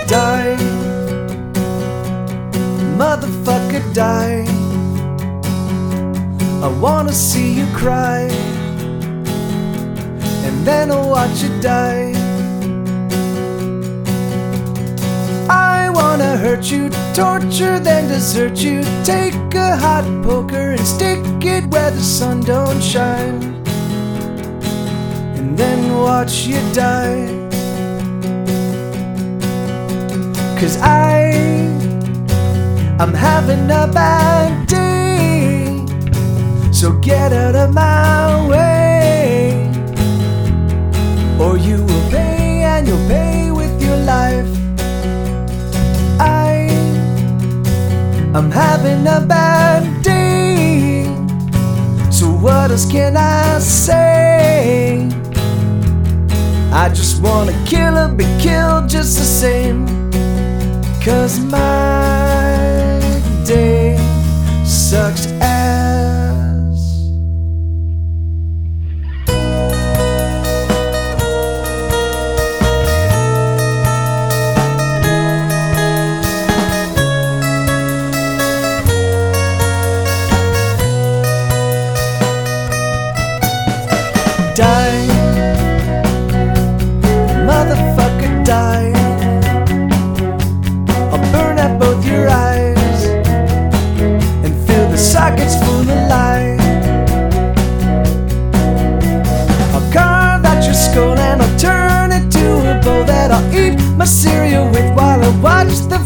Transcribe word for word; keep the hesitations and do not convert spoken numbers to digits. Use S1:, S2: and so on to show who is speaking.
S1: Die, motherfucker, die. I wanna see you cry, and then I'll watch you die. I wanna hurt you, torture, then desert you. Take a hot poker and stick it where the sun don't shine, and then watch you die. Cause I, I'm having a bad day, so get out of my way, or you will pay, and you'll pay with your life. I, I'm having a bad day, so what else can I say? I just wanna kill or be killed just the same. Cause my day sucks ass. Die, motherfucker, die. Burn out both your eyes and fill the sockets full of light. I'll carve out your skull and I'll turn it to a bowl that I'll eat my cereal with while I watch the